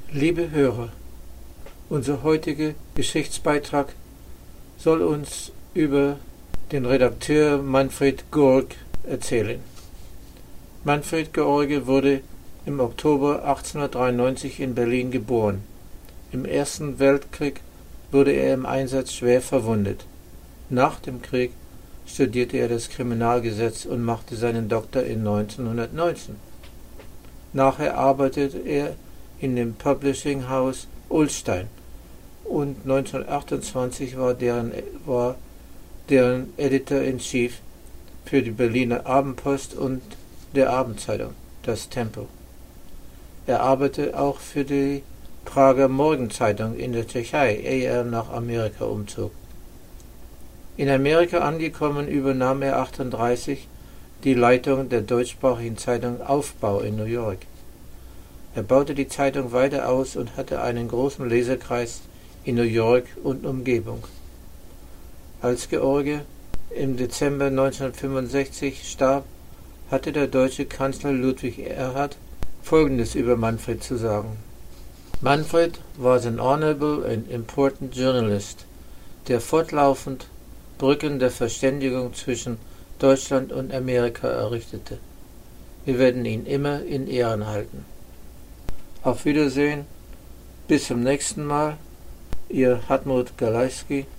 Liebe Hörer, unser heutiger Geschichtsbeitrag soll uns über den Redakteur Manfred Gorg erzählen. Manfred Gorg wurde im Oktober 1893 in Berlin geboren. Im Ersten Weltkrieg wurde er im Einsatz schwer verwundet. Nach dem Krieg studierte er das Kriminalgesetz und machte seinen Doktor in 1919. Nachher arbeitete er in dem Publishing House Ullstein und 1928 war deren Editor-in-Chief für die Berliner Abendpost und der Abendzeitung, das Tempo. Er arbeitete auch für die Prager Morgenzeitung in der Tschechei, ehe er nach Amerika umzog. In Amerika angekommen übernahm er 1938 die Leitung der deutschsprachigen Zeitung Aufbau in New York. Er baute die Zeitung weiter aus und hatte einen großen Leserkreis in New York und Umgebung. Als George im Dezember 1965 starb, hatte der deutsche Kanzler Ludwig Erhard Folgendes über Manfred zu sagen. Manfred was an honorable and important journalist, der fortlaufend Brücken der Verständigung zwischen Deutschland und Amerika errichtete. Wir werden ihn immer in Ehren halten. Auf Wiedersehen, bis zum nächsten Mal, Ihr Hartmut Galajski.